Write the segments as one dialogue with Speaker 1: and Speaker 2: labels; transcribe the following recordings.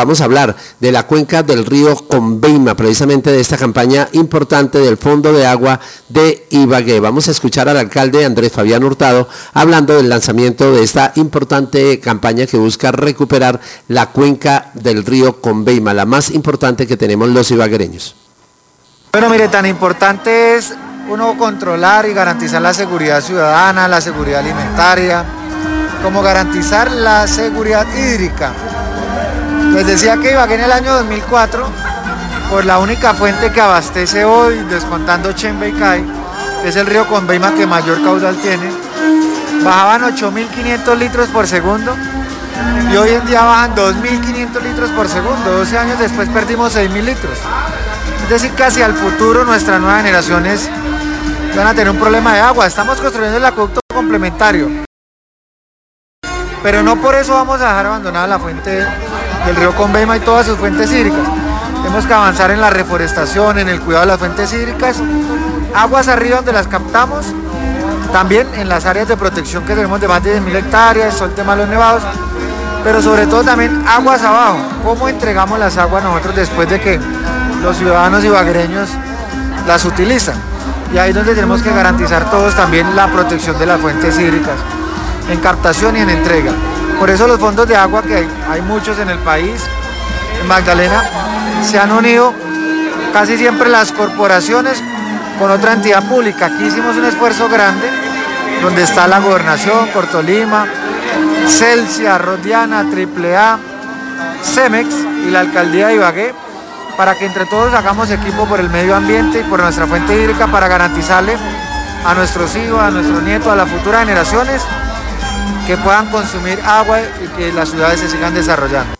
Speaker 1: vamos a hablar de la cuenca del río Conveima, precisamente de esta campaña importante del Fondo de Agua de Ibagué. Vamos a escuchar al alcalde Andrés Fabián Hurtado hablando del lanzamiento de esta importante campaña que busca recuperar la cuenca del río Conveima, la más importante que tenemos los ibaguereños.
Speaker 2: Bueno, mire, tan importante es uno controlar y garantizar la seguridad ciudadana, la seguridad alimentaria, como garantizar la seguridad hídrica. Les decía que Ibagué en el año 2004, por la única fuente que abastece hoy, descontando Chemba y Cay, es el río Conveima que mayor caudal tiene, bajaban 8.500 litros por segundo y hoy en día bajan 2.500 litros por segundo. 12 años después perdimos 6.000 litros. Es decir, que hacia el futuro nuestras nuevas generaciones van a tener un problema de agua. Estamos construyendo el acueducto complementario, pero no por eso vamos a dejar abandonada la fuente del río Conveima y todas sus fuentes hídricas. Tenemos que avanzar en la reforestación, en el cuidado de las fuentes hídricas, aguas arriba donde las captamos, también en las áreas de protección que tenemos de más de 10.000 hectáreas, todo el tema de los nevados, pero sobre todo también aguas abajo. ¿Cómo entregamos las aguas nosotros después de que los ciudadanos ibaguereños las utilizan? Y ahí es donde tenemos que garantizar todos también la protección de las fuentes hídricas, en captación y en entrega. Por eso los fondos de agua, que hay muchos en el país, en Magdalena, se han unido casi siempre las corporaciones con otra entidad pública. Aquí hicimos un esfuerzo grande, donde está la Gobernación, Cortolima, Celsia, Arroz Diana, AAA, Cemex y la Alcaldía de Ibagué, para que entre todos hagamos equipo por el medio ambiente y por nuestra fuente hídrica para garantizarle a nuestros hijos, a nuestros nietos, a las futuras generaciones que puedan consumir agua y que las ciudades se sigan desarrollando.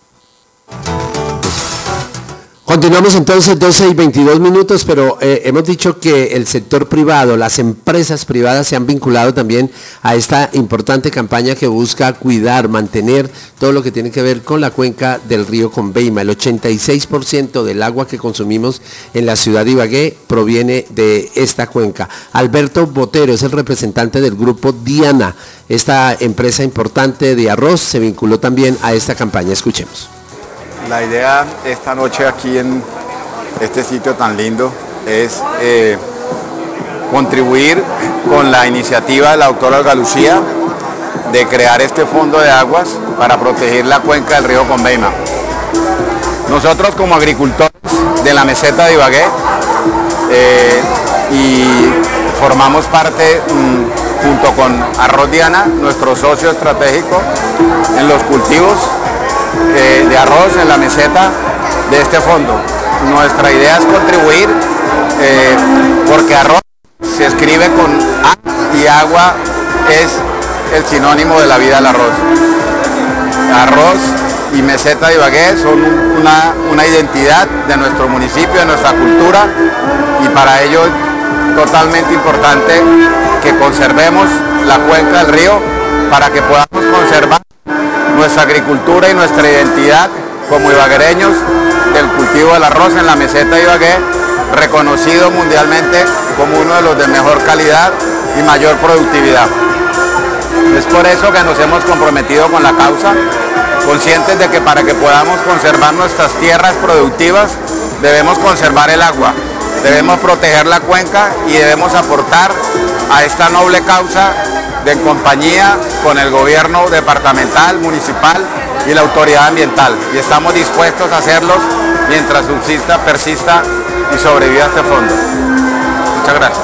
Speaker 1: Continuamos entonces 12:22, pero hemos dicho que el sector privado, las empresas privadas se han vinculado también a esta importante campaña que busca cuidar, mantener todo lo que tiene que ver con la cuenca del río Conveima. El 86% del agua que consumimos en la ciudad de Ibagué proviene de esta cuenca. Alberto Botero es el representante del grupo Diana. Esta empresa importante de arroz se vinculó también a esta campaña. Escuchemos.
Speaker 3: La idea esta noche aquí en este sitio tan lindo es contribuir con la iniciativa de la doctora Olga Lucía de crear este fondo de aguas para proteger la cuenca del río Conveima. Nosotros como agricultores de la meseta de Ibagué y formamos parte junto con Arroz Diana, nuestro socio estratégico en los cultivos de arroz en la meseta de este fondo. Nuestra idea es contribuir porque arroz se escribe con A y agua es el sinónimo de la vida del arroz. Arroz y meseta de Ibagué son una identidad de nuestro municipio, de nuestra cultura, y para ello es totalmente importante que conservemos la cuenca del río para que podamos conservar nuestra agricultura y nuestra identidad como ibaguereños del cultivo del arroz en la meseta de Ibagué, reconocido mundialmente como uno de los de mejor calidad y mayor productividad. Es por eso que nos hemos comprometido con la causa, conscientes de que para que podamos conservar nuestras tierras productivas debemos conservar el agua, debemos proteger la cuenca y debemos aportar a esta noble causa en compañía con el gobierno departamental, municipal y la autoridad ambiental. Y estamos dispuestos a hacerlos mientras subsista, persista y sobreviva este fondo. Muchas gracias.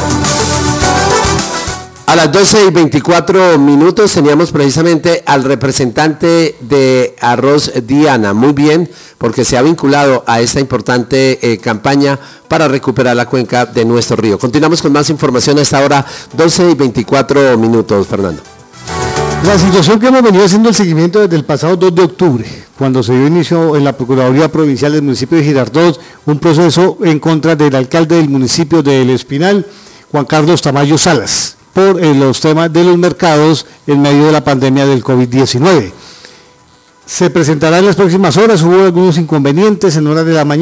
Speaker 1: A las 12:24 teníamos precisamente al representante de Arroz Diana. Muy bien, porque se ha vinculado a esta importante campaña para recuperar la cuenca de nuestro río. Continuamos con más información a esta hora, 12:24, Fernando.
Speaker 4: La situación que hemos venido haciendo el seguimiento desde el pasado 2 de octubre, cuando se dio inicio en la Procuraduría Provincial del municipio de Girardot, un proceso en contra del alcalde del municipio de El Espinal, Juan Carlos Tamayo Salas, por los temas de los mercados en medio de la pandemia del COVID-19. Se presentará en las próximas horas, hubo algunos inconvenientes en horas de la mañana.